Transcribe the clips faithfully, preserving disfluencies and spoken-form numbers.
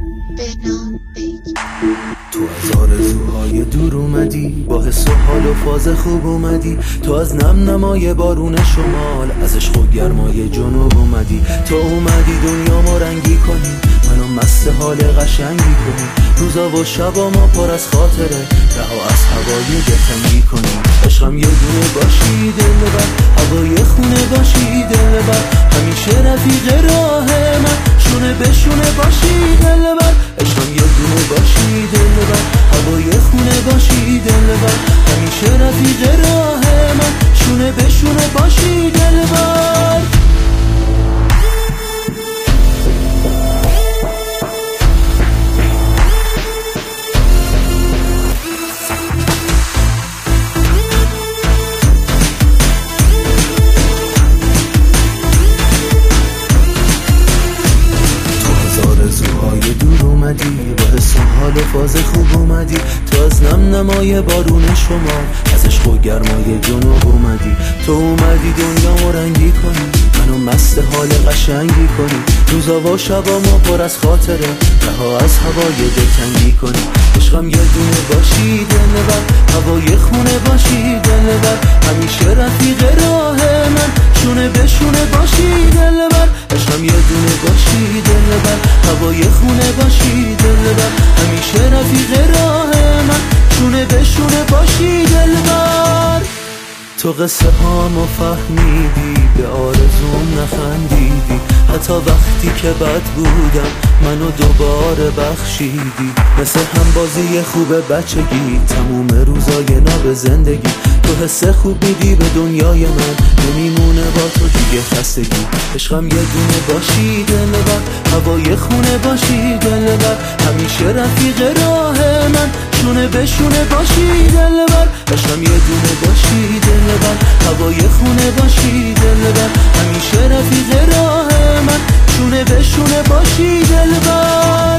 تو از آرزوهای دور اومدی، با حس و حال و فاز خوب اومدی. تو از نم نمای بارون شمال، از عشق و گرمای جنوب اومدی. تو اومدی دنیامو رنگی کنی، منو مست حال قشنگی کنی. روزا و شبا ما پر از خاطره، رها از هوای دلتنگی کنی. عشقم یه دونه باشی دلبر، هوای خونه باشی دلبر. همیشه رفیق راه من، شونه به شونه باشی دلبر. عشقم یه دونه باشی دلبر، هوای خونه باشی دلبر. همیشه رفیق راه من، شونه به شونه باشی دلبر. با حس و حال و فاز خوب اومدی. تو از نم نمای بارون شمال، از عشق و گرمای جنوب اومدی. تو اومدی دنیامو رنگی کنی، منو مست حال قشنگی کنی. روزا و شبا ما پر از خاطره، رها از هوای دلتنگی کنی. عشقم یه دونه باشی دلبر، هوای خونه باشی دلبر. همیشه رفیق راه من، شونه به شونه باشی دلبر. عشقم یه دونه باشی دلبر، هوای خونه باشی دلبر. همیشه رفیق راه من، شونه به شونه باشی دلبر. تو قصه هامو فهمیدی، به آرزوم نخندیدی. حتی وقتی که بد بودم منو دوباره بخشیدی. مثل هم بازی خوب بچگی، تموم روزای ناب زندگی. تو حس خوب میدی به دنیای من، نمیمونه با تو دیگه خستگی. عشقم یه دونه باشی دلبر، هوای خونه باشی دلبر. همیشه رفیق راه من، شونه به شونه باشی دلبر. عشقم یه دونه باشی دلبر، هوای خونه باشی دلبر. همیشه رفیق راه من، شونه به شونه باشی دلبر.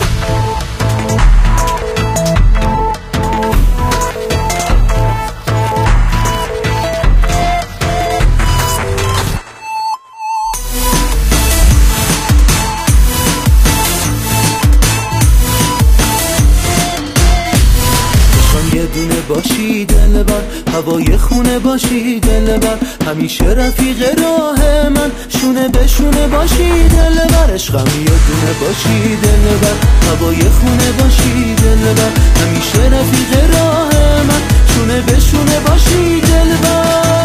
یه دونه باشی دلبر، هوای خونه باشی دلبر. همیشه رفیق راه من، شونه به شونه باشی دلبر. عشقم یه دونه باشی دلبر، هوای خونه باشی دلبر. همیشه رفیق راه من، شونه به شونه باشی دلبر.